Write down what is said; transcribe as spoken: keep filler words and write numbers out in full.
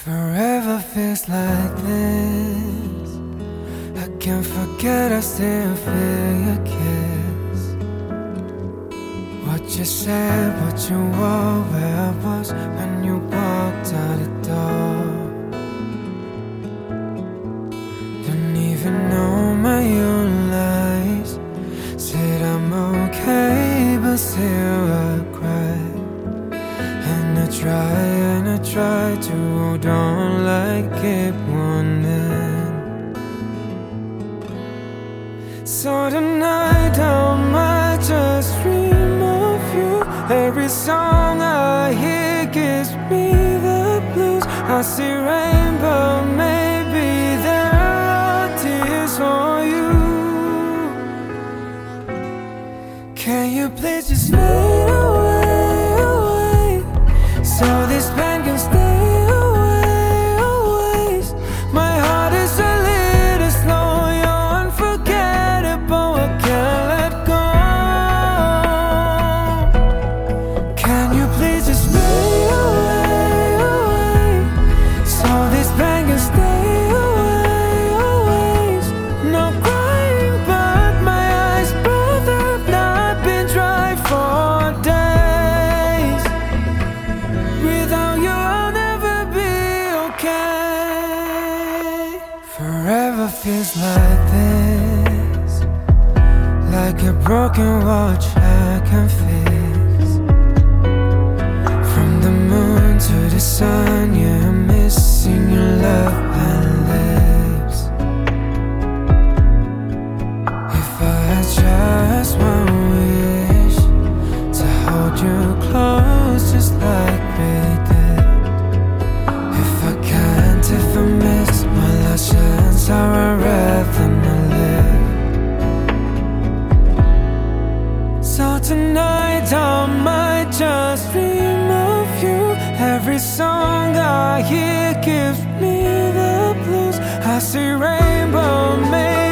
Forever feels like this. I can't forget, I still feel your kiss. What you said, what you wore, where I was when you walked out the door. Don't even know my own lies. Said I'm okay, but still I cry. And I try, and I try to hold on like it won't end. So tonight I might just dream of you. Every song I hear gives me the blues. I see rainbow, maybe there are tears for you. Can you please just fade away, away, so this pain can stay away, always. My heart is a little slow, you're unforgettable, I can't let go. Can you please just fade away, away, so this pain can stay away, always. No crying, but my eyes both have not been dry for days. Without you I'll never be okay. Forever feels like this, like a broken watch I can fix. From the moon to the sun, yeah, I'm missing your love and lips. If I had just one wish, to hold you close just like we did. If I can't, if I miss my last chance, how I'd rather not live. So tonight I might just dream of you. Every song I hear gives me the blues. I see rainbow, maybe